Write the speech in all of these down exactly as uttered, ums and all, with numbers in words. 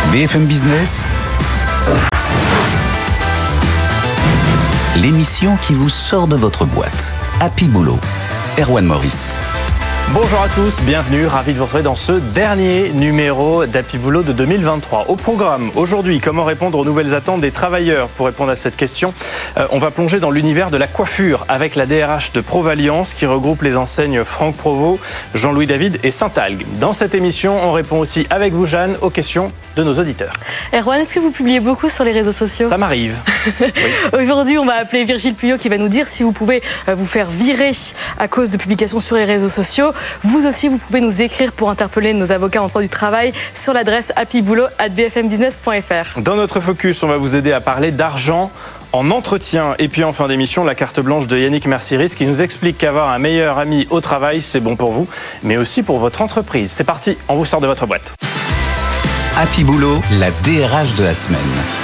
B F M Business, l'émission qui vous sort de votre boîte. Happy Boulot, Erwan Maurice. Bonjour à tous, bienvenue, ravi de vous retrouver dans ce dernier numéro d'Happy Boulot de deux mille vingt-trois. Au programme, aujourd'hui, comment répondre aux nouvelles attentes des travailleurs? Pour répondre à cette question, euh, on va plonger dans l'univers de la coiffure avec la D R H de Provalliance qui regroupe les enseignes Franck Provost, Jean-Louis David et Saint-Algue. Dans cette émission, on répond aussi avec vous, Jeanne, aux questions de nos auditeurs. Erwan, est-ce que vous publiez beaucoup sur les réseaux sociaux? Ça m'arrive. Oui. Aujourd'hui, on va appeler Virgile Puyot qui va nous dire si vous pouvez vous faire virer à cause de publications sur les réseaux sociaux. Vous aussi, vous pouvez nous écrire pour interpeller nos avocats en droit du travail sur l'adresse happy boulot arobase b f m business point f r. Dans notre focus, on va vous aider à parler d'argent en entretien. Et puis en fin d'émission, la carte blanche de Yannick Mercieris qui nous explique qu'avoir un meilleur ami au travail, c'est bon pour vous, mais aussi pour votre entreprise. C'est parti, on vous sort de votre boîte. Happy Boulot, la D R H de la semaine.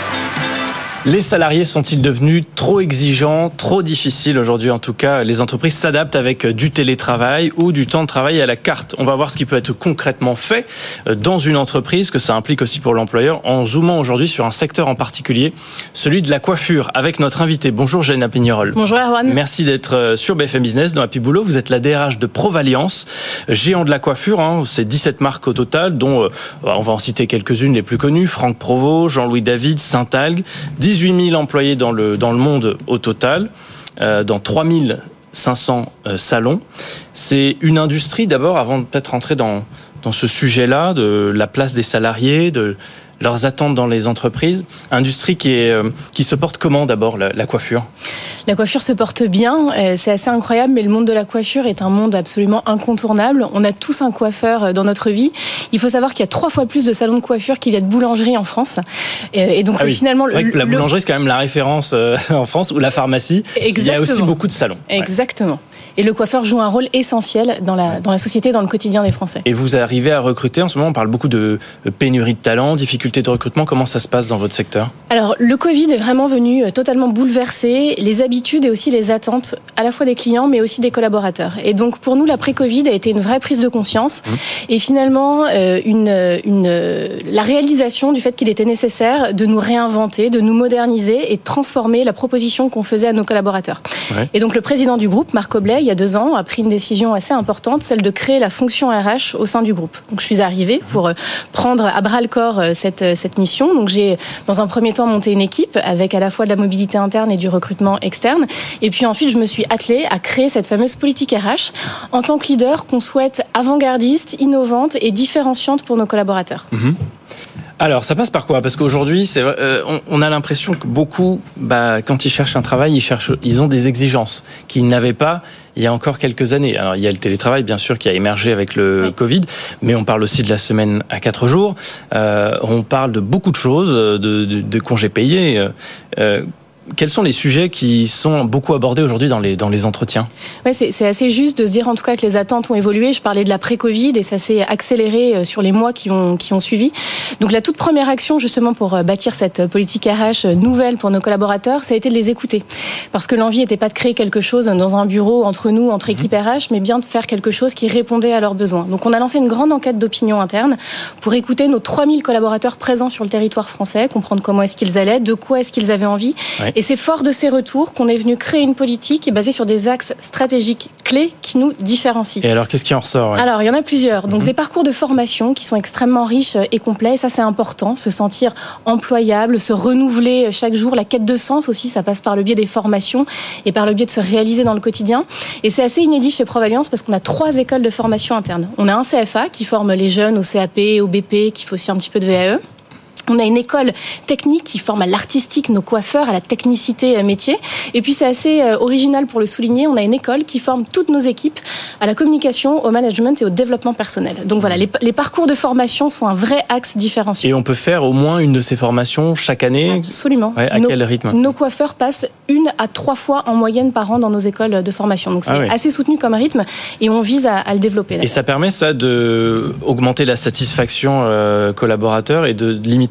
Les salariés sont-ils devenus trop exigeants, trop difficiles aujourd'hui? En tout cas, les entreprises s'adaptent avec du télétravail ou du temps de travail à la carte. On va voir ce qui peut être concrètement fait dans une entreprise, que ça implique aussi pour l'employeur, en zoomant aujourd'hui sur un secteur en particulier, celui de la coiffure, avec notre invité. Bonjour Jenna Pignerol. Bonjour Erwan. Merci d'être sur B F M Business dans Happy Boulot. Vous êtes la D R H de Provalliance, géant de la coiffure. Hein, c'est dix-sept marques au total, dont euh, on va en citer quelques-unes les plus connues. Franck Provost, Jean-Louis David, Saint-Algue. dix-huit mille employés dans le, dans le monde au total, euh, dans trois mille cinq cents euh, salons. C'est une industrie, d'abord, avant de peut-être rentrer dans, dans ce sujet-là, de la place des salariés, de leurs attentes dans les entreprises. Industrie qui, est, euh, qui se porte comment, d'abord, la, la coiffure? La coiffure se porte bien, c'est assez incroyable, mais le monde de la coiffure est un monde absolument incontournable. On a tous un coiffeur dans notre vie. Il faut savoir qu'il y a trois fois plus de salons de coiffure qu'il y a de boulangeries en France. Et donc ah oui. finalement, c'est vrai que la boulangerie, c'est quand même la référence en France, ou la pharmacie. Exactement. Il y a aussi beaucoup de salons. Exactement. Ouais. Et le coiffeur joue un rôle essentiel dans la, dans la société, dans le quotidien des Français. Et vous arrivez à recruter, en ce moment on parle beaucoup de pénurie de talents, difficultés de recrutement, comment ça se passe dans votre secteur? Alors, le Covid est vraiment venu totalement bouleverser les habitudes et aussi les attentes à la fois des clients mais aussi des collaborateurs. Et donc pour nous, l'après-Covid a été une vraie prise de conscience mmh. et finalement euh, une, une, la réalisation du fait qu'il était nécessaire de nous réinventer, de nous moderniser et de transformer la proposition qu'on faisait à nos collaborateurs. Ouais. Et donc le président du groupe, Marc Oblet, il y a deux ans, a pris une décision assez importante, celle de créer la fonction R H au sein du groupe. Donc je suis arrivée pour prendre à bras-le-corps cette, cette mission. Donc j'ai, dans un premier temps, monté une équipe avec à la fois de la mobilité interne et du recrutement externe. Et puis ensuite, je me suis attelée à créer cette fameuse politique R H en tant que leader qu'on souhaite avant-gardiste, innovante et différenciante pour nos collaborateurs. Mmh. Alors, ça passe par quoi? Parce qu'aujourd'hui, c'est, euh, on, on a l'impression que beaucoup, bah, quand ils cherchent un travail, ils cherchent, ils ont des exigences qu'ils n'avaient pas il y a encore quelques années. Alors, il y a le télétravail, bien sûr, qui a émergé avec le oui. Covid, mais on parle aussi de la semaine à quatre jours. Euh, on parle de beaucoup de choses, de, de, de congés payés. Euh, Quels sont les sujets qui sont beaucoup abordés aujourd'hui dans les, dans les entretiens? Ouais, c'est, c'est assez juste de se dire en tout cas que les attentes ont évolué. Je parlais de l'après-Covid et ça s'est accéléré sur les mois qui ont, qui ont suivi. Donc la toute première action justement pour bâtir cette politique R H nouvelle pour nos collaborateurs, ça a été de les écouter. Parce que l'envie n'était pas de créer quelque chose dans un bureau entre nous, entre équipes R H, mais bien de faire quelque chose qui répondait à leurs besoins. Donc on a lancé une grande enquête d'opinion interne pour écouter nos trois mille collaborateurs présents sur le territoire français, comprendre comment est-ce qu'ils allaient, de quoi est-ce qu'ils avaient envie. Ouais. Et c'est fort de ces retours qu'on est venu créer une politique basée sur des axes stratégiques clés qui nous différencient. Et alors, qu'est-ce qui en ressort? Ouais. Alors, il y en a plusieurs. Donc, mm-hmm. des parcours de formation qui sont extrêmement riches et complets. Et ça, c'est important. Se sentir employable, se renouveler chaque jour. La quête de sens aussi, ça passe par le biais des formations et par le biais de se réaliser dans le quotidien. Et c'est assez inédit chez Provalliance parce qu'on a trois écoles de formation interne. On a un C F A qui forme les jeunes au C A P, au B P, qui fait aussi un petit peu de V A E. On a une école technique qui forme à l'artistique nos coiffeurs, à la technicité métier. Et puis c'est assez original pour le souligner, on a une école qui forme toutes nos équipes à la communication, au management et au développement personnel. Donc voilà, les, les parcours de formation sont un vrai axe différenciant. Et on peut faire au moins une de ces formations chaque année? Absolument. Ouais, à nos, quel rythme? Nos coiffeurs passent une à trois fois en moyenne par an dans nos écoles de formation. Donc c'est ah oui. assez soutenu comme rythme et on vise à, à le développer. Et ça permet ça de augmenter la satisfaction euh, collaborateur et de limiter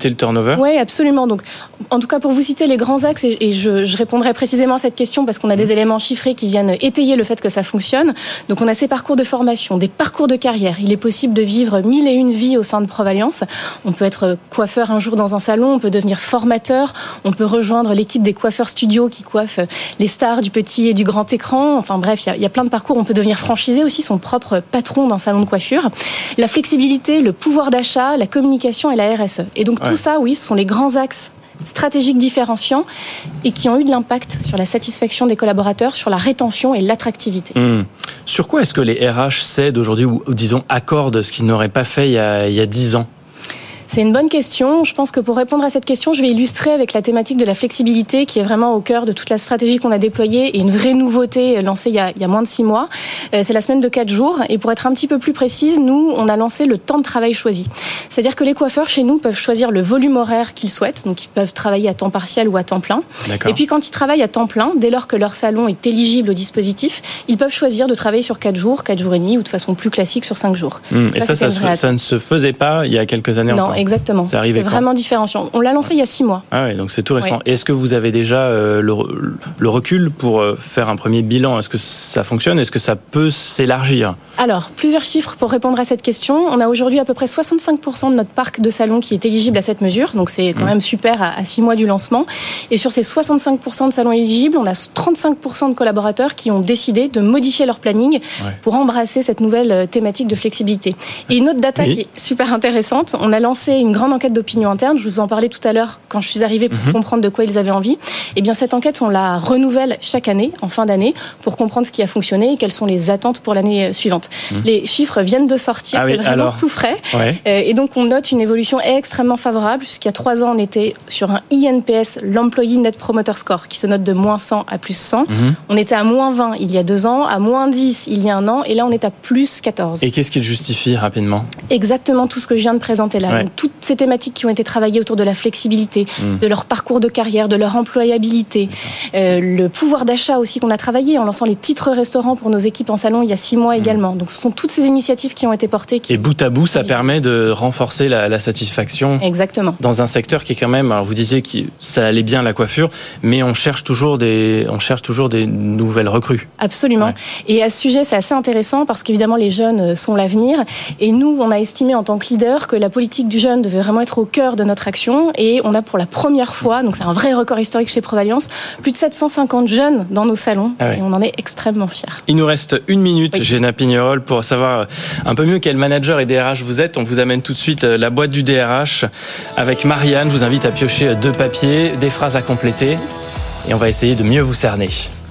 limiter le turnover ? Oui, absolument. Donc, en tout cas, pour vous citer les grands axes, et, et je, je répondrai précisément à cette question parce qu'on a des éléments chiffrés qui viennent étayer le fait que ça fonctionne. Donc, on a ces parcours de formation, des parcours de carrière. Il est possible de vivre mille et une vies au sein de Provalliance. On peut être coiffeur un jour dans un salon, on peut devenir formateur, on peut rejoindre l'équipe des coiffeurs studio qui coiffent les stars du petit et du grand écran. Enfin bref, il y a, il y a plein de parcours. On peut devenir franchisé aussi, son propre patron d'un salon de coiffure. La flexibilité, le pouvoir d'achat, la communication et la R S E. Et donc ouais. tout ça, oui, ce sont les grands axes stratégiques différenciants et qui ont eu de l'impact sur la satisfaction des collaborateurs, sur la rétention et l'attractivité. Mmh. Sur quoi est-ce que les R H cèdent aujourd'hui ou, disons, accordent ce qu'ils n'auraient pas fait il y a, il y a dix ans ? C'est une bonne question. Je pense que pour répondre à cette question, je vais illustrer avec la thématique de la flexibilité qui est vraiment au cœur de toute la stratégie qu'on a déployée et une vraie nouveauté lancée il y a, il y a moins de six mois. C'est la semaine de quatre jours. Et pour être un petit peu plus précise, nous, on a lancé le temps de travail choisi. C'est-à-dire que les coiffeurs chez nous peuvent choisir le volume horaire qu'ils souhaitent. Donc, ils peuvent travailler à temps partiel ou à temps plein. D'accord. Et puis, quand ils travaillent à temps plein, dès lors que leur salon est éligible au dispositif, ils peuvent choisir de travailler sur quatre jours, quatre jours et demi ou de façon plus classique sur cinq jours. Mmh. Ça, et ça, ça, ça, ça ne se faisait pas il y a quelques années non, encore. Exactement. C'est, c'est vraiment différenciant. On l'a lancé ouais. il y a six mois. Ah oui, donc c'est tout récent. Oui. Et est-ce que vous avez déjà euh, le, le recul pour euh, faire un premier bilan ? Est-ce que ça fonctionne ? Est-ce que ça peut s'élargir ? Alors, plusieurs chiffres pour répondre à cette question. On a aujourd'hui à peu près soixante-cinq pour cent de notre parc de salons qui est éligible à cette mesure. Donc c'est quand mmh. même super à, à six mois du lancement. Et sur ces soixante-cinq pour cent de salons éligibles, on a trente-cinq pour cent de collaborateurs qui ont décidé de modifier leur planning ouais. pour embrasser cette nouvelle thématique de flexibilité. Et une autre data oui. qui est super intéressante, on a lancé une grande enquête d'opinion interne. Je vous en parlais tout à l'heure quand je suis arrivée pour mmh. comprendre de quoi ils avaient envie. Et bien cette enquête, on la renouvelle chaque année, en fin d'année, pour comprendre ce qui a fonctionné et quelles sont les attentes pour l'année suivante. Mmh. Les chiffres viennent de sortir, ah c'est oui, vraiment alors, tout frais. Ouais. Euh, et donc on note une évolution extrêmement favorable, puisqu'il y a trois ans, on était sur un I N P S, l'Employee Net Promoter Score, qui se note de moins cent à plus cent. Mmh. On était à moins vingt il y a deux ans, à moins dix il y a un an, et là on est à plus quatorze. Et qu'est-ce qui le justifie rapidement ? Exactement tout ce que je viens de présenter là. Ouais. Donc, toutes ces thématiques qui ont été travaillées autour de la flexibilité, mmh. de leur parcours de carrière, de leur employabilité, euh, le pouvoir d'achat aussi qu'on a travaillé en lançant les titres restaurants pour nos équipes en salon il y a six mois mmh. également. Donc ce sont toutes ces initiatives qui ont été portées. Qui... Et bout à bout, ça permet de renforcer la, la satisfaction. Exactement. Dans un secteur qui est quand même, alors vous disiez que ça allait bien la coiffure, mais on cherche toujours des, on cherche toujours des nouvelles recrues. Absolument. Ouais. Et à ce sujet, c'est assez intéressant parce qu'évidemment les jeunes sont l'avenir. Et nous, on a estimé en tant que leader que la politique du jeune devait vraiment être au cœur de notre action. Et on a pour la première fois, donc c'est un vrai record historique chez Provalliance, plus de sept cent cinquante jeunes dans nos salons. Ah ouais. Et on en est extrêmement fiers. Il nous reste une minute, oui. Géna Pignerol, pour savoir un peu mieux quel manager et D R H vous êtes. On vous amène tout de suite la boîte du D R H avec Marianne. Je vous invite à piocher deux papiers, des phrases à compléter et on va essayer de mieux vous cerner.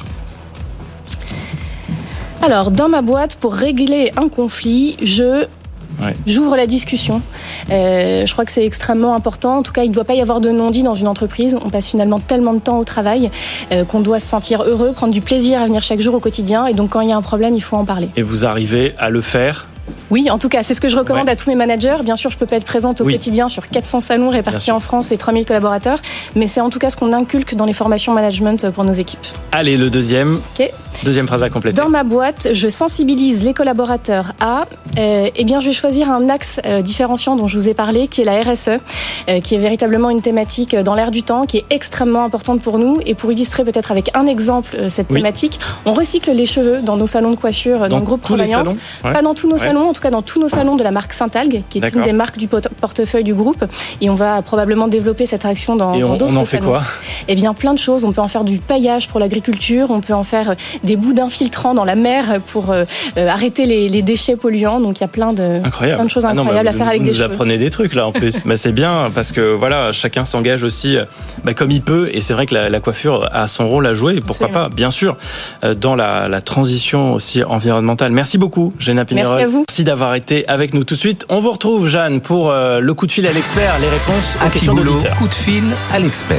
Alors, dans ma boîte, pour régler un conflit, je... Ouais. J'ouvre la discussion. Euh, je crois que c'est extrêmement important. En tout cas, il ne doit pas y avoir de non-dit dans une entreprise. On passe finalement tellement de temps au travail euh, qu'on doit se sentir heureux, prendre du plaisir à venir chaque jour au quotidien. Et donc, quand il y a un problème, il faut en parler. Et vous arrivez à le faire ? Oui, en tout cas, c'est ce que je recommande ouais. à tous mes managers. Bien sûr, je ne peux pas être présente au oui. quotidien sur quatre cents salons répartis en France et trois mille collaborateurs, mais c'est en tout cas ce qu'on inculque dans les formations management pour nos équipes. Allez, le deuxième. Okay. Deuxième phrase à compléter. Dans ma boîte, je sensibilise les collaborateurs à... Euh, eh bien, je vais choisir un axe euh, différenciant dont je vous ai parlé, qui est la R S E, euh, qui est véritablement une thématique dans l'air du temps, qui est extrêmement importante pour nous. Et pour illustrer peut-être avec un exemple euh, cette oui. thématique, on recycle les cheveux dans nos salons de coiffure, dans, dans le groupe Provalliance. Ouais. Pas dans tous nos ouais. salons, en tout cas dans tous nos salons de la marque Saint-Algue, qui est D'accord. une des marques du portefeuille du groupe. Et on va probablement développer cette action dans, Et on, dans d'autres salons. on en fait salons. quoi ? Eh bien, plein de choses. On peut en faire du paillage pour l'agriculture, on peut en faire des bouts d'infiltrants dans la mer pour euh, arrêter les, les déchets polluants. Donc, il y a plein de, plein de choses incroyables ah non, bah, à faire avec vous des nous cheveux. Vous apprenez des trucs, là, en plus. bah, c'est bien, parce que, voilà, chacun s'engage aussi bah, comme il peut. Et c'est vrai que la, la coiffure a son rôle à jouer. Et pourquoi Absolument. pas, bien sûr, dans la, la transition aussi environnementale. Merci beaucoup, Géna Pignerol. Merci à vous. Merci d'avoir été avec nous tout de suite. On vous retrouve, Jeanne, pour euh, le coup de fil à l'expert, les réponses aux questions de l'auditeurs. Coup de fil à l'expert.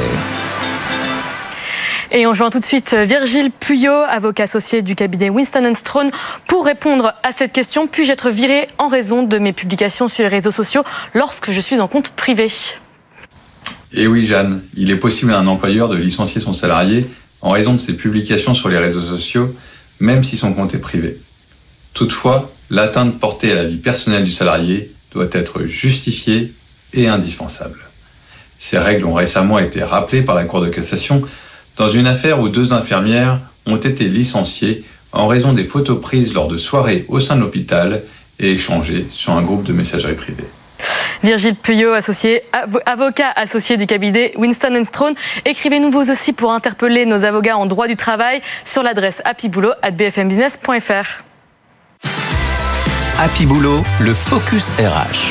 Et on joint tout de suite Virgile Puyot, avocat associé du cabinet Winston and Strawn, pour répondre à cette question. Puis-je être viré en raison de mes publications sur les réseaux sociaux lorsque je suis en compte privé ? Eh oui, Jeanne, il est possible à un employeur de licencier son salarié en raison de ses publications sur les réseaux sociaux, même si son compte est privé. Toutefois, l'atteinte portée à la vie personnelle du salarié doit être justifiée et indispensable. Ces règles ont récemment été rappelées par la Cour de cassation dans une affaire où deux infirmières ont été licenciées en raison des photos prises lors de soirées au sein de l'hôpital et échangées sur un groupe de messagerie privée. Virgile Puyot, associé, avocat associé du cabinet Winston and Strawn. Écrivez-nous vous aussi pour interpeller nos avocats en droit du travail sur l'adresse happy boulot arobase b f m business point f r. Happy Boulot, le focus R H.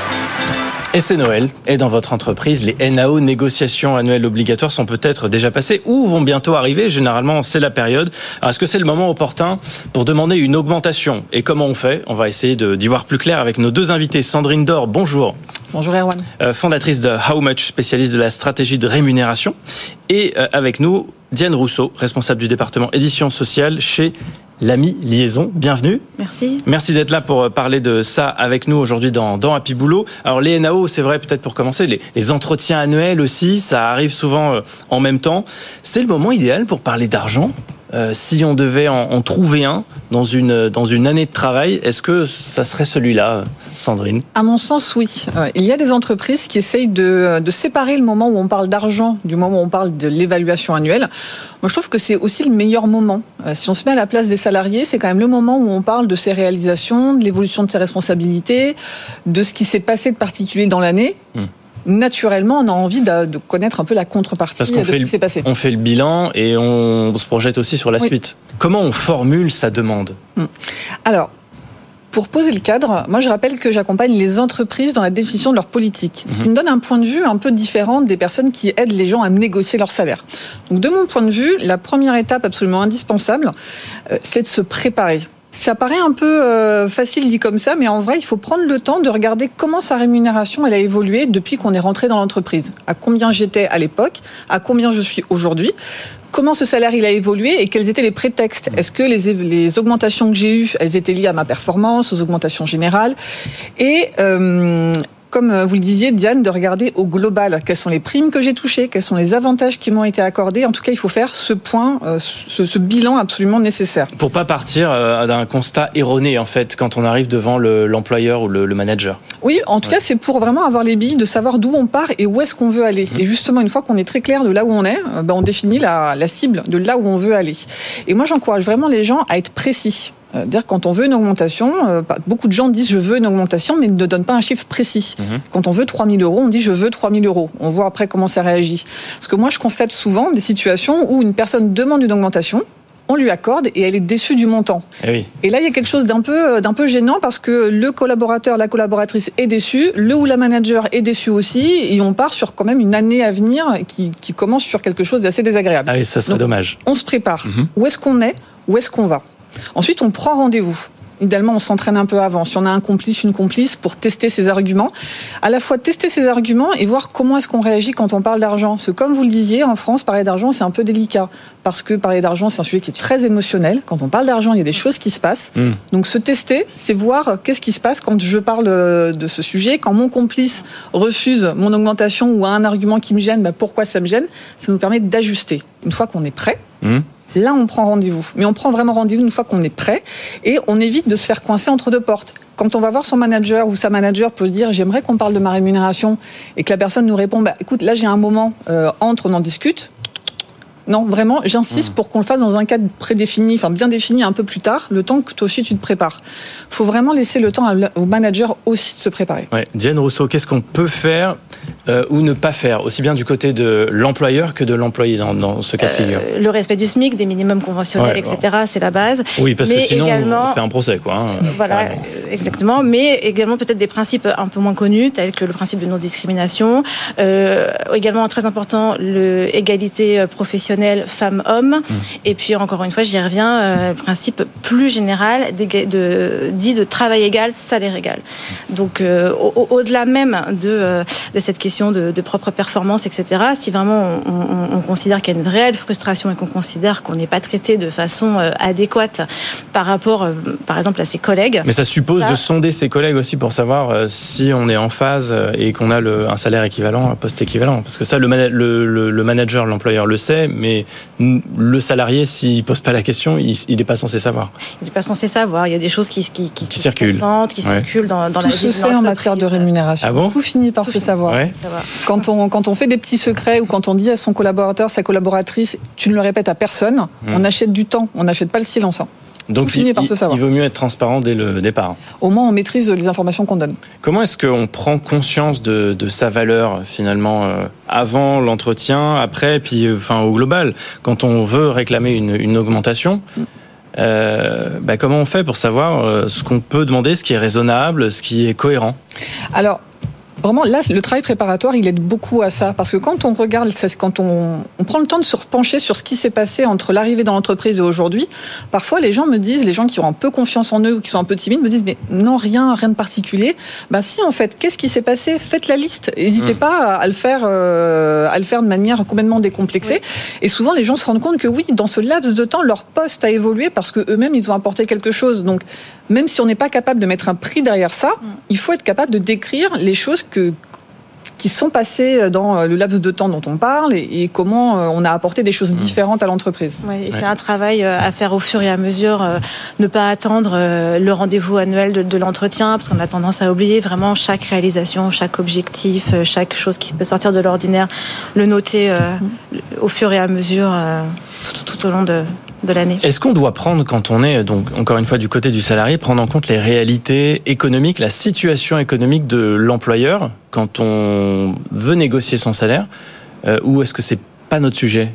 Et c'est Noël, et dans votre entreprise, les N A O, négociations annuelles obligatoires, sont peut-être déjà passées ou vont bientôt arriver. Généralement, c'est la période. Alors, est-ce que c'est le moment opportun pour demander une augmentation ? Et comment on fait ? On va essayer de, d'y voir plus clair avec nos deux invités. Sandrine Dor, bonjour. Bonjour Erwan. Euh, fondatrice de How Much, spécialiste de la stratégie de rémunération. Et euh, avec nous, Diane Rousseau, responsable du département édition sociale chez L'Ami Liaison. Bienvenue. Merci. Merci d'être là pour parler de ça avec nous aujourd'hui dans, dans Happy Boulot. Alors les N A O, c'est vrai, peut-être pour commencer, les, les entretiens annuels aussi, ça arrive souvent euh, en même temps. C'est le moment idéal pour parler d'argent. Euh, si on devait en, en trouver un dans une, dans une année de travail, est-ce que ça serait celui-là, Sandrine ? À mon sens, oui. Euh, il y a des entreprises qui essayent de, de séparer le moment où on parle d'argent du moment où on parle de l'évaluation annuelle. Moi, je trouve que c'est aussi le meilleur moment. Euh, si on se met à la place des salariés, c'est quand même le moment où on parle de ses réalisations, de l'évolution de ses responsabilités, de ce qui s'est passé de particulier dans l'année. Mmh. Naturellement, on a envie de, de connaître un peu la contrepartie de ce qui s'est passé. On fait le bilan et on, on se projette aussi sur la oui. suite. Comment on formule sa demande ? Alors, pour poser le cadre, moi je rappelle que j'accompagne les entreprises dans la définition de leur politique, ce qui me donne un point de vue un peu différent des personnes qui aident les gens à négocier leur salaire. Donc de mon point de vue, la première étape absolument indispensable, euh, c'est de se préparer. Ça paraît un peu euh, facile dit comme ça, mais en vrai, il faut prendre le temps de regarder comment sa rémunération elle a évolué depuis qu'on est rentré dans l'entreprise. À combien j'étais à l'époque, à combien je suis aujourd'hui, comment ce salaire il a évolué et quels étaient les prétextes. Est-ce que les, les augmentations que j'ai eues, elles étaient liées à ma performance, aux augmentations générales et euh, comme vous le disiez, Diane, de regarder au global. Quelles sont les primes que j'ai touchées, quels sont les avantages qui m'ont été accordés. En tout cas, il faut faire ce point, ce, ce bilan absolument nécessaire. Pour pas partir d'un constat erroné, en fait, quand on arrive devant le, l'employeur ou le, le manager. Oui, en tout ouais. cas, c'est pour vraiment avoir les billes de savoir d'où on part et où est-ce qu'on veut aller. Mmh. Et justement, une fois qu'on est très clair de là où on est, ben on définit la, la cible de là où on veut aller. Et moi, j'encourage vraiment les gens à être précis. C'est-à-dire quand on veut une augmentation, euh, beaucoup de gens disent je veux une augmentation, mais ne donnent pas un chiffre précis. Mmh. Quand on veut trois mille euros, on dit je veux trois mille euros. On voit après comment ça réagit. Parce que moi, je constate souvent des situations où une personne demande une augmentation, on lui accorde et elle est déçue du montant. Et, oui. et là, il y a quelque chose d'un peu, d'un peu gênant parce que le collaborateur, la collaboratrice est déçu, le ou la manager est déçu aussi, et on part sur quand même une année à venir qui, qui commence sur quelque chose d'assez désagréable. Ah oui, ça serait Donc, dommage. On se prépare. Mmh. Où est-ce qu'on est ? Où est-ce qu'on va ? Ensuite, on prend rendez-vous. Idéalement, on s'entraîne un peu avant. Si on a un complice, une complice, pour tester ses arguments. À la fois tester ses arguments et voir comment est-ce qu'on réagit quand on parle d'argent. Parce que comme vous le disiez, en France, parler d'argent, c'est un peu délicat. Parce que parler d'argent, c'est un sujet qui est très émotionnel. Quand on parle d'argent, il y a des choses qui se passent. Mmh. Donc se tester, c'est voir qu'est-ce qui se passe quand je parle de ce sujet. Quand mon complice refuse mon augmentation ou a un argument qui me gêne, bah pourquoi ça me gêne ? Ça nous permet d'ajuster. Une fois qu'on est prêt, mmh. là, on prend rendez-vous. Mais on prend vraiment rendez-vous une fois qu'on est prêt et on évite de se faire coincer entre deux portes. Quand on va voir son manager ou sa manager peut dire « j'aimerais qu'on parle de ma rémunération » et que la personne nous répond bah, « écoute, là j'ai un moment, euh, entre, on en discute ». Non, vraiment, j'insiste mmh. pour qu'on le fasse dans un cadre prédéfini, enfin bien défini un peu plus tard, le temps que toi aussi tu te prépares. Il faut vraiment laisser le temps au manager aussi de se préparer. Ouais. Diane Rousseau, qu'est-ce qu'on peut faire euh, ou ne pas faire, aussi bien du côté de l'employeur que de l'employé dans, dans ce cas de figure ? euh, Le respect du SMIC, des minimums conventionnels, ouais, et cetera, bon. C'est la base. Oui, parce mais que sinon, également, on fait un procès, quoi. Hein, voilà, carrément. Exactement. Mais également peut-être des principes un peu moins connus, tels que le principe de non-discrimination. Euh, également, très important, l'égalité professionnelle femmes-hommes. Mmh. Et puis, encore une fois, j'y reviens, euh, le principe plus général de, de, dit de travail égal, salaire égal. Donc, euh, au, au-delà même de, euh, de cette question de, de propre performance, et cetera, si vraiment on, on, on considère qu'il y a une réelle frustration et qu'on considère qu'on n'est pas traité de façon euh, adéquate par rapport, euh, par exemple, à ses collègues... Mais ça suppose ça... de sonder ses collègues aussi pour savoir euh, si on est en phase et qu'on a le, un salaire équivalent, un poste équivalent. Parce que ça, le, man- le, le, le manager, l'employeur le sait, mais mais le salarié, s'il pose pas la question, il n'est pas censé savoir. Il n'est pas censé savoir. Il y a des choses qui, qui, qui, qui circulent, qui ouais. circulent dans, dans Tout la vie se sait en matière de rémunération. Ah bon Tout finit par Tout se finit. savoir. Ouais. Quand on quand on fait des petits secrets ou quand on dit à son collaborateur, sa collaboratrice, tu ne le répètes à personne, mmh. on achète du temps, on n'achète pas le silence. Donc il, il, il vaut mieux être transparent dès le départ. Au moins on maîtrise les informations qu'on donne. Comment est-ce qu'on prend conscience de, de sa valeur finalement euh, avant l'entretien, après, puis euh, enfin au global, quand on veut réclamer une, une augmentation mm. euh, bah, comment on fait pour savoir euh, ce qu'on peut demander, ce qui est raisonnable, ce qui est cohérent? Alors vraiment, là, le travail préparatoire, il aide beaucoup à ça. Parce que quand on regarde, quand on, on prend le temps de se repencher sur ce qui s'est passé entre l'arrivée dans l'entreprise et aujourd'hui, parfois, les gens me disent, les gens qui ont un peu confiance en eux ou qui sont un peu timides, me disent, mais non, rien, rien de particulier. Ben si, en fait, qu'est-ce qui s'est passé? Faites la liste. N'hésitez mmh. pas à le faire, euh, à le faire de manière complètement décomplexée. Oui. Et souvent, les gens se rendent compte que oui, dans ce laps de temps, leur poste a évolué parce que eux-mêmes, ils ont apporté quelque chose. Donc, même si on n'est pas capable de mettre un prix derrière ça, mmh. il faut être capable de décrire les choses que, qui sont passées dans le laps de temps dont on parle et, et comment on a apporté des choses différentes à l'entreprise. Ouais, et ouais. C'est un travail à faire au fur et à mesure, euh, ne pas attendre euh, le rendez-vous annuel de, de l'entretien, parce qu'on a tendance à oublier vraiment chaque réalisation, chaque objectif, euh, chaque chose qui peut sortir de l'ordinaire, le noter euh, mmh. au fur et à mesure, euh, tout, tout au long de... de l'année. Est-ce qu'on doit prendre, quand on est, donc encore une fois du côté du salarié, prendre en compte les réalités économiques, la situation économique de l'employeur quand on veut négocier son salaire, euh, ou est-ce que c'est pas notre sujet?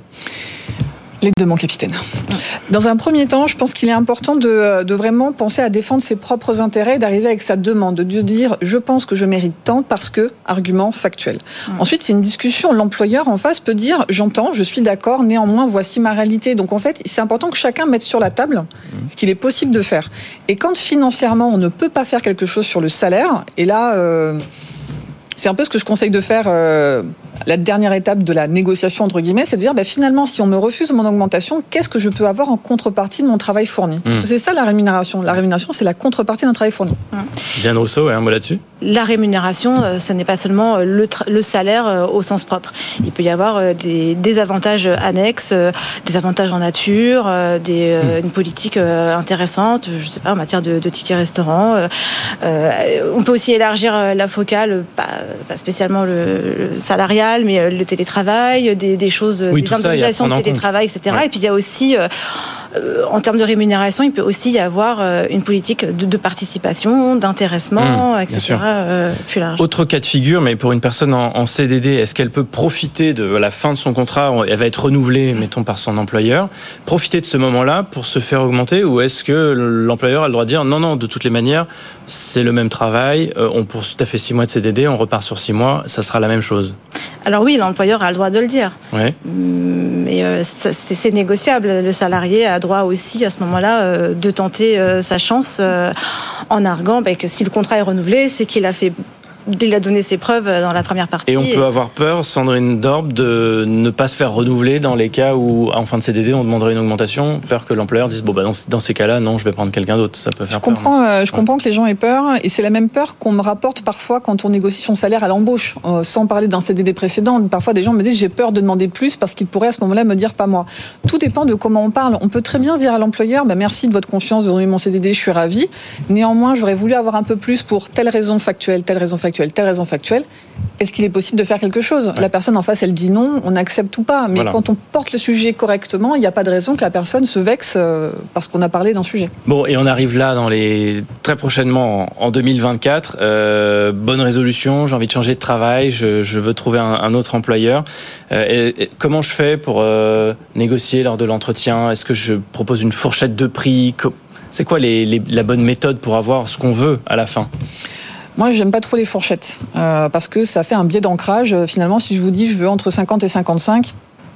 Les deux, mon capitaine. Dans un premier temps, je pense qu'il est important de, de vraiment penser à défendre ses propres intérêts, d'arriver avec sa demande, de dire « je pense que je mérite tant parce que » argument factuel. Mmh. Ensuite, c'est une discussion. L'employeur en face peut dire « j'entends, je suis d'accord, néanmoins, voici ma réalité ». Donc en fait, c'est important que chacun mette sur la table mmh. ce qu'il est possible de faire. Et quand financièrement, on ne peut pas faire quelque chose sur le salaire, et là... Euh, c'est un peu ce que je conseille de faire, euh, la dernière étape de la négociation, entre guillemets, c'est de dire, bah, finalement, si on me refuse mon augmentation, qu'est-ce que je peux avoir en contrepartie de mon travail fourni? mmh. C'est ça la rémunération. La rémunération, c'est la contrepartie d'un travail fourni. Mmh. Diane Rousseau, un mot là-dessus? La rémunération, euh, ce n'est pas seulement le, tra- le salaire euh, au sens propre. Il peut y avoir euh, des, des avantages annexes, euh, des avantages en nature, euh, des, euh, mmh. une politique euh, intéressante, je ne sais pas, en matière de, de tickets restaurants. Euh, euh, on peut aussi élargir euh, la focale, pas, pas spécialement le, le salarial, mais le télétravail, des, des choses, oui, des indemnisations de télétravail, et cetera. Ouais. Et puis il y a aussi, euh, euh, en termes de rémunération, il peut aussi y avoir euh, une politique de, de participation, d'intéressement, mmh, et cetera. Euh, plus large. Autre cas de figure, mais pour une personne en, en C D D, est-ce qu'elle peut profiter de la fin de son contrat? Elle va être renouvelée, mettons, par son employeur. Profiter de ce moment-là pour se faire augmenter, ou est-ce que l'employeur a le droit de dire non, non, de toutes les manières, c'est le même travail, euh, on poursuit tout à fait six mois de C D D, on repart sur six mois, ça sera la même chose? Alors oui, l'employeur a le droit de le dire. Ouais. Mais euh, c'est, c'est négociable. Le salarié a droit aussi, à ce moment-là, euh, de tenter euh, sa chance euh, en arguant bah, que si le contrat est renouvelé, c'est qu'il a fait... Il a donné ses preuves dans la première partie. Et on peut avoir peur, Sandrine Dorbe, de ne pas se faire renouveler dans les cas où, en fin de C D D, on demanderait une augmentation. Peur que l'employeur dise, bon, bah, dans, dans ces cas-là, non, je vais prendre quelqu'un d'autre. Ça peut faire je peur. Comprends, euh, je ouais. comprends que les gens aient peur. Et c'est la même peur qu'on me rapporte parfois quand on négocie son salaire à l'embauche. Euh, sans parler d'un C D D précédent. Parfois, des gens me disent, j'ai peur de demander plus parce qu'ils pourraient à ce moment-là me dire, pas moi. Tout dépend de comment on parle. On peut très bien dire à l'employeur, bah, merci de votre confiance, de donner mon C D D, je suis ravi. Néanmoins, j'aurais voulu avoir un peu plus pour telle raison factuelle, telle raison factuelle, telle raison factuelle. Est-ce qu'il est possible de faire quelque chose? ouais. La personne en face, elle dit non, on accepte ou pas. Mais voilà. Quand on porte le sujet correctement, il n'y a pas de raison que la personne se vexe parce qu'on a parlé d'un sujet. Bon, et on arrive là dans les très prochainement en deux mille vingt-quatre. Euh, bonne résolution, j'ai envie de changer de travail, je, je veux trouver un, un autre employeur. Euh, et, et comment je fais pour euh, négocier lors de l'entretien? Est-ce que je propose une fourchette de prix? C'est quoi les, les, la bonne méthode pour avoir ce qu'on veut à la fin? Moi, j'aime pas trop les fourchettes euh, parce que ça fait un biais d'ancrage. Finalement, si je vous dis je veux entre cinquante et cinquante-cinq,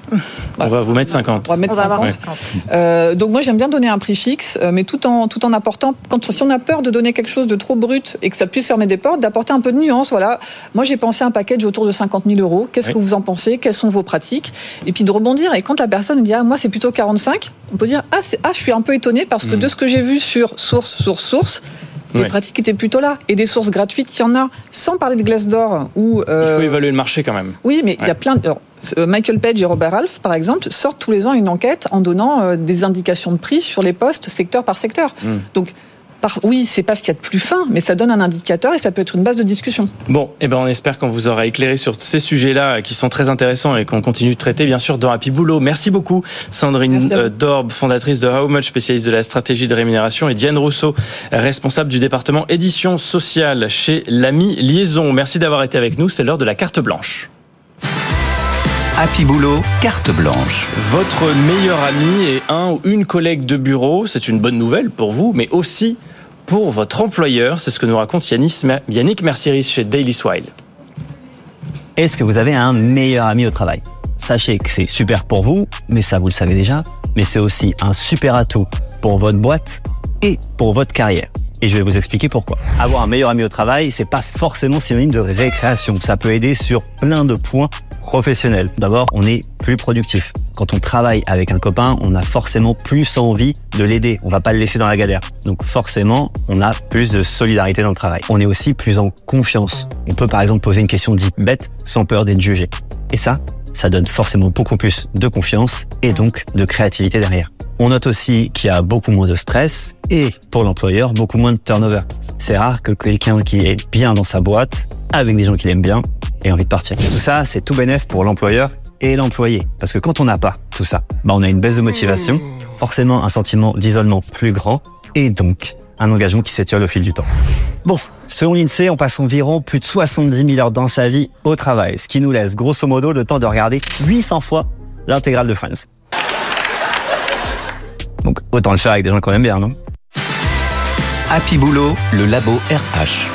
on va vous mettre cinquante. On va mettre on va cinquante. cinquante. Euh, donc moi, j'aime bien donner un prix fixe, mais tout en tout en apportant. Quand si on a peur de donner quelque chose de trop brut et que ça puisse fermer des portes, d'apporter un peu de nuance. Voilà. Moi, j'ai pensé à un package autour de cinquante mille euros. Qu'est-ce oui. que vous en pensez? Quelles sont vos pratiques? Et puis de rebondir. Et quand la personne dit ah moi c'est plutôt quarante-cinq, on peut dire ah c'est ah je suis un peu étonné parce que mmh. de ce que j'ai vu sur source source source. Les ouais. pratiques étaient plutôt là. Et des sources gratuites, il y en a. Sans parler de Glassdoor. Où, euh... il faut évaluer le marché quand même. Oui, mais il ouais. y a plein de... Alors, Michael Page et Robert Half, par exemple, sortent tous les ans une enquête en donnant euh, des indications de prix sur les postes secteur par secteur. Mmh. Donc, par, oui, c'est pas ce qu'il y a de plus fin, mais ça donne un indicateur et ça peut être une base de discussion. Bon, eh ben on espère qu'on vous aura éclairé sur ces sujets-là qui sont très intéressants et qu'on continue de traiter bien sûr dans Happy Boulot. Merci beaucoup Sandrine euh, Dorbe, fondatrice de How Much, spécialiste de la stratégie de rémunération, et Diane Rousseau, responsable du département édition sociale chez l'Ami Liaison. Merci d'avoir été avec nous, c'est l'heure de la carte blanche. Happy Boulot, carte blanche. Votre meilleur ami est un ou une collègue de bureau, c'est une bonne nouvelle pour vous, mais aussi pour votre employeur. C'est ce que nous raconte Yannick Mercieris chez Daily Swile. Est-ce que vous avez un meilleur ami au travail ? Sachez que c'est super pour vous, mais ça vous le savez déjà, mais c'est aussi un super atout pour votre boîte et pour votre carrière. Et je vais vous expliquer pourquoi. Avoir un meilleur ami au travail, c'est pas forcément synonyme de récréation. Ça peut aider sur plein de points professionnels. D'abord, on est plus productif. Quand on travaille avec un copain, on a forcément plus envie de l'aider. On va pas le laisser dans la galère. Donc forcément, on a plus de solidarité dans le travail. On est aussi plus en confiance. On peut par exemple poser une question dite bête sans peur d'être jugé. Et ça, ça donne forcément beaucoup plus de confiance et donc de créativité derrière. On note aussi qu'il y a beaucoup moins de stress et pour l'employeur, beaucoup moins de turnover. C'est rare que quelqu'un qui est bien dans sa boîte, avec des gens qui l'aiment bien, ait envie de partir. Tout ça, c'est tout bénef pour l'employeur et l'employé. Parce que quand on n'a pas tout ça, bah on a une baisse de motivation, forcément un sentiment d'isolement plus grand et donc un engagement qui s'étiole au fil du temps. Bon, selon l'INSEE, on passe environ plus de soixante-dix mille heures dans sa vie au travail, ce qui nous laisse grosso modo le temps de regarder huit cents fois l'intégrale de Friends. Donc autant le faire avec des gens qu'on aime bien, non ? Happy Boulot, le labo R H.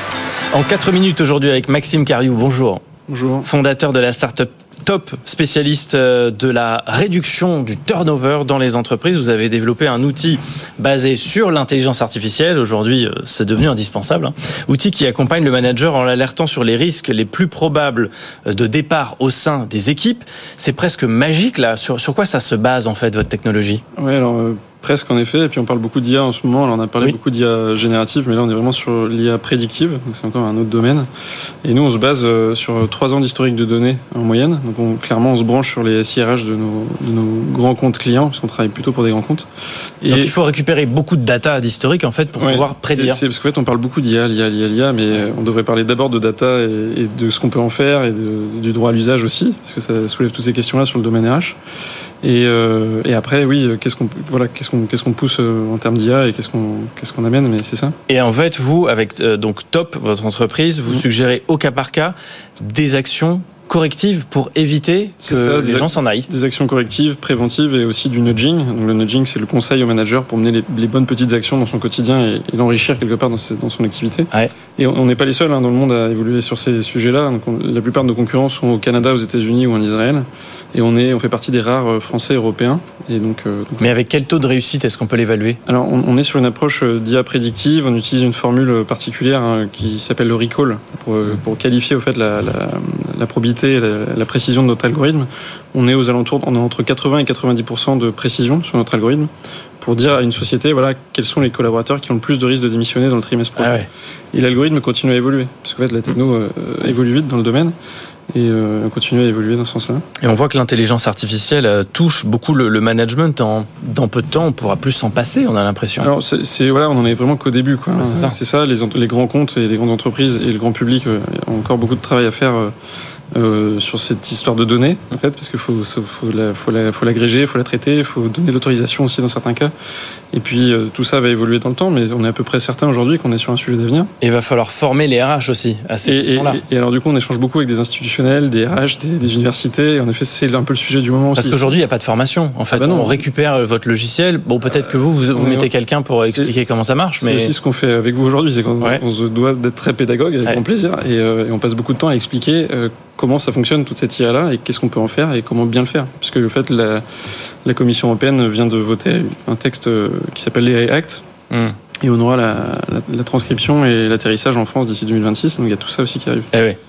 En quatre minutes aujourd'hui avec Maxime Cariou, bonjour. Bonjour. Fondateur de la start-up Top, spécialiste de la réduction du turnover dans les entreprises. Vous avez développé un outil basé sur l'intelligence artificielle. Aujourd'hui, c'est devenu indispensable. Hein. Outil qui accompagne le manager en l'alertant sur les risques les plus probables de départ au sein des équipes. C'est presque magique, là. Sur, sur quoi ça se base, en fait, votre technologie ? Oui, alors... Euh... Presque en effet, et puis on parle beaucoup d'I A en ce moment. Alors on a parlé oui. beaucoup d'I A générative, mais là on est vraiment sur l'I A prédictive, donc c'est encore un autre domaine. Et nous on se base sur trois ans d'historique de données en moyenne. Donc on, clairement on se branche sur les S I R H de nos, de nos grands comptes clients, parce qu'on travaille plutôt pour des grands comptes. Et donc il faut récupérer beaucoup de data d'historique en fait pour ouais, pouvoir prédire. C'est, c'est parce qu'en fait on parle beaucoup d'I A, l'I A, l'I A, l'I A, mais on devrait parler d'abord de data et, et de ce qu'on peut en faire et de, du droit à l'usage aussi, parce que ça soulève toutes ces questions-là sur le domaine R H. Et, euh, et après, oui, qu'est-ce qu'on, voilà, qu'est-ce qu'on, qu'est-ce qu'on pousse en termes d'I A et qu'est-ce qu'on, qu'est-ce qu'on amène, mais c'est ça. Et en fait, vous, avec euh, donc Top, votre entreprise, vous mmh. suggérez au cas par cas des actions correctives pour éviter que ça, les gens s'en aillent. Des actions correctives, préventives et aussi du nudging. Donc le nudging, c'est le conseil au manager pour mener les, les bonnes petites actions dans son quotidien et, et l'enrichir quelque part dans, ses, dans son activité. Ouais. Et on n'est pas les seuls hein, dans le monde à évoluer sur ces sujets-là. Donc on, la plupart de nos concurrents sont au Canada, aux États-Unis ou en Israël. Et on, est, on fait partie des rares Français européens. Et donc, euh, donc, Mais avec quel taux de réussite est-ce qu'on peut l'évaluer ? Alors on, on est sur une approche d'I A prédictive. On utilise une formule particulière hein, qui s'appelle le recall pour, pour qualifier au fait la, la, la probité et la, la précision de notre algorithme. On est aux alentours, on est entre quatre-vingts et quatre-vingt-dix pour cent de précision sur notre algorithme pour dire à une société voilà quels sont les collaborateurs qui ont le plus de risques de démissionner dans le trimestre prochain. Ah ouais. Et l'algorithme continue à évoluer parce qu'en fait la techno euh, évolue vite dans le domaine. Et euh, continuer à évoluer dans ce sens-là. Et on voit que l'intelligence artificielle euh, touche beaucoup le, le management. En, dans peu de temps, on pourra plus s'en passer, on a l'impression. Alors, c'est, c'est, voilà, on en est vraiment qu'au début. Quoi. Ouais, c'est ça. C'est ça, les, les grands comptes et les grandes entreprises et le grand public euh, ont encore beaucoup de travail à faire euh, euh, sur cette histoire de données, en fait, parce qu'il faut, faut, la, faut, la, faut l'agréger, il faut la traiter, il faut donner l'autorisation aussi dans certains cas. Et puis, euh, tout ça va évoluer dans le temps, mais on est à peu près certain aujourd'hui qu'on est sur un sujet d'avenir. Et il va falloir former les R H aussi à ces questions-là. Et, et, et alors, du coup, on échange beaucoup avec des institutionnels, des R H, des, des universités. Et en effet, c'est un peu le sujet du moment Parce aussi. Parce qu'aujourd'hui, il n'y a pas de formation. En fait, ah bah on récupère votre logiciel. Bon, peut-être que vous, vous, vous mettez quelqu'un pour expliquer comment ça marche. C'est mais... aussi ce qu'on fait avec vous aujourd'hui. C'est qu'on ouais. on se doit d'être très pédagogue, avec ouais. grand plaisir. Et, euh, et on passe beaucoup de temps à expliquer euh, comment ça fonctionne, toute cette I A-là, et qu'est-ce qu'on peut en faire et comment bien le faire. Parce que, en fait, la, la Commission européenne vient de voter un texte qui s'appelle l'A I Act. Mm. Et on aura la, la, la transcription et l'atterrissage en France d'ici deux mille vingt-six. Donc, il y a tout ça aussi qui arrive. Eh oui.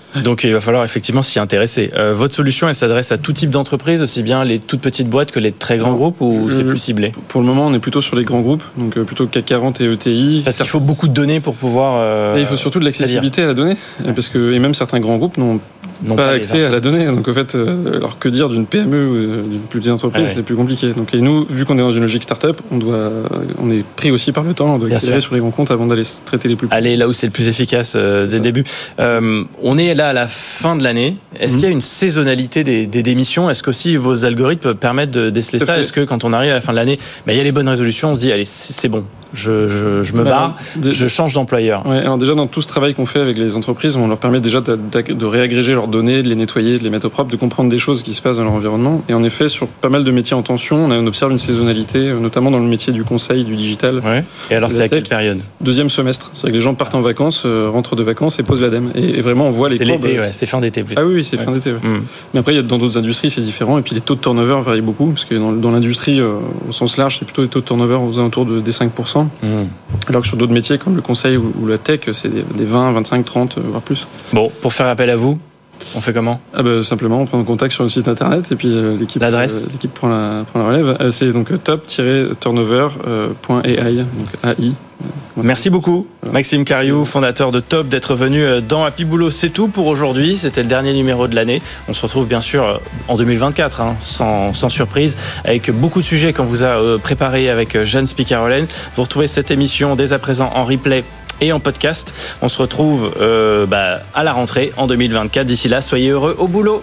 Donc il va falloir effectivement s'y intéresser. Euh, votre solution, elle s'adresse à tout type d'entreprise, aussi bien les toutes petites boîtes que les très grands groupes, ou Le- c'est le- plus ciblé? Pour le moment, on est plutôt sur les grands groupes, donc euh, plutôt C A C quarante et E T I. Parce qu'il faut beaucoup de données pour pouvoir... euh, Et il faut surtout de l'accessibilité à la donnée, Ouais. parce que et même certains grands groupes n'ont non pas les accès à la donnée. Donc en fait, euh, alors que dire d'une P M E ou euh, d'une plus petite entreprise, Ah ouais. c'est plus compliqué. Donc et nous, vu qu'on est dans une logique start-up, on doit, on est pris aussi par le temps, on doit Bien accélérer sûr. sur les grands comptes avant d'aller s- traiter les plus petits. aller là où c'est le plus efficace euh, dès le début. Euh, on est là à la fin de l'année. Est-ce Mhm. qu'il y a une saisonnalité des, des démissions? Est-ce qu'aussi vos algorithmes permettent de déceler Tout à ça? fait. Est-ce que quand on arrive à la fin de l'année, bah, il y a les bonnes résolutions, on se dit allez c'est c'est bon, je, je, je me Bah, barre, dé- je change d'employeur. Ouais, alors déjà dans tout ce travail qu'on fait avec les entreprises, on leur permet déjà de, de- de réagréger leurs données, de les nettoyer, de les mettre au propre, de comprendre des choses qui se passent dans leur environnement. Et en effet, sur pas mal de métiers en tension, on, a- on observe une saisonnalité, euh, notamment dans le métier du conseil, du digital. Ouais. Et alors La c'est à quelle tech. période? Deuxième semestre, c'est-à-dire que les gens partent en vacances, euh, rentrent de vacances et posent l'adème. Et, et vraiment, on voit les C'est courbes. l'été, ouais, c'est fin d'été plutôt. Ah oui, oui, c'est Ouais. fin d'été. ouais. Hmm. Mais après, il y a dans d'autres industries, c'est différent. Et puis les taux de turnover varient beaucoup, parce que dans, dans l'industrie, euh, au sens large, c'est plutôt des taux de turnover aux alentours de, des cinq pour cent. Hmm. Alors que sur d'autres métiers, comme le conseil ou, ou la tech, c'est des, des vingt, vingt-cinq, trente, euh, voire plus. Bon, pour faire appel à vous, on fait comment? Ah bah, simplement, on prend contact sur le site internet et puis euh, l'équipe, L'adresse euh, l'équipe prend, la, prend la relève. Euh, c'est donc top-turnover point A I, donc A I. Merci beaucoup, Maxime Cariou, fondateur de Top, d'être venu dans Happy Boulot. C'est tout pour aujourd'hui. C'était le dernier numéro de l'année. On se retrouve bien sûr en deux mille vingt-quatre, hein, sans, sans surprise, avec beaucoup de sujets qu'on vous a euh, préparés avec Jeanne Spicarolène. Vous retrouvez cette émission dès à présent en replay et en podcast. On se retrouve euh, bah, à la rentrée en deux mille vingt-quatre. D'ici là, soyez heureux au boulot.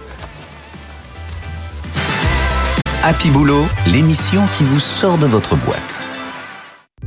Happy Boulot, l'émission qui vous sort de votre boîte.